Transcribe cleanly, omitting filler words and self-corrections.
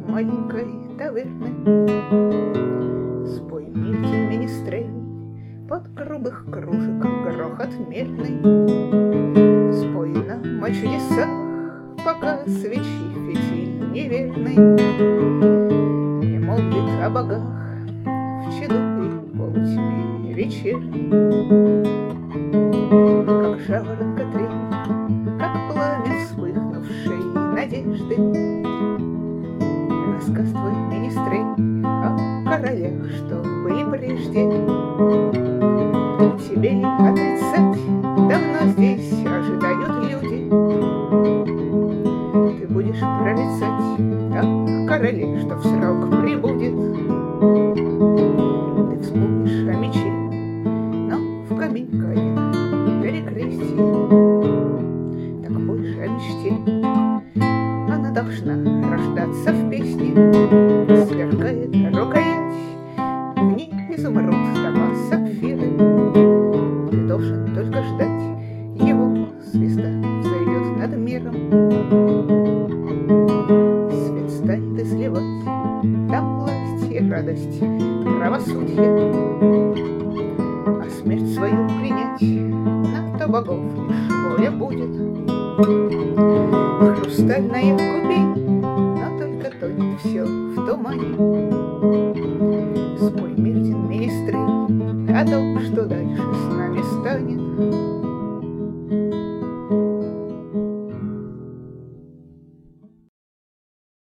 маленькой таверны. Спой, Мильтин, министрель, под грубых кружек грохот медный. Спой нам о чудесах, пока свечи фитиль неверный не молвит о богах в чаду и полутьме вечерней. Как жаворонка трель, как пламя вспыхнувшей надежды. Рассказ твой, министрель, о королях, что были прежде. Тебе ли отрицать, давно здесь ожидают люди. Ты будешь прорицать о короле, что в срок прибудет. Ты вспомнишь о мече, но в камень камень перекрестие. Так больше о мечте, она должна рождаться в песне. Сверкает рукоять, в ней изумруд, топаз, сапфиры. Ты должен только ждать его, свиста взойдет над миром. Свет станет изливать там власть и радость, правосудие. А смерть свою принять на то богов лишь воля будет. Хрустальная купель, но только тонет все в тумане. Спой, Мильтин, министрель, о том, что дальше с нами станет.